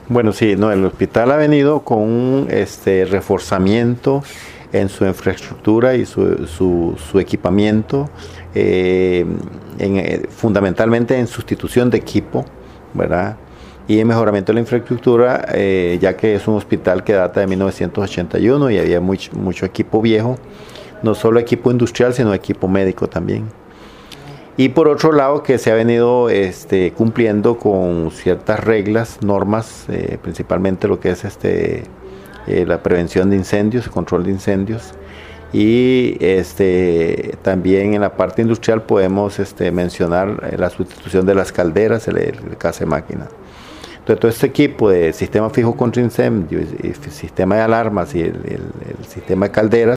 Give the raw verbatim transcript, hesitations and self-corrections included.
Bueno, sí, no, el hospital ha venido con un este, reforzamiento en su infraestructura y su, su, su equipamiento, eh, en, eh, fundamentalmente en sustitución de equipo, ¿verdad? Y en mejoramiento de la infraestructura, eh, ya que es un hospital que data de mil novecientos ochenta y uno y había mucho, mucho equipo viejo, no solo equipo industrial, sino equipo médico también. Y por otro lado, que se ha venido este, cumpliendo con ciertas reglas, normas, eh, principalmente lo que es este, eh, la prevención de incendios, el control de incendios. Y este, también en la parte industrial podemos este, mencionar la sustitución de las calderas, el, el casa de máquina. Entonces, todo este equipo de sistema fijo contra incendios, el sistema de alarmas y el, el, el sistema de calderas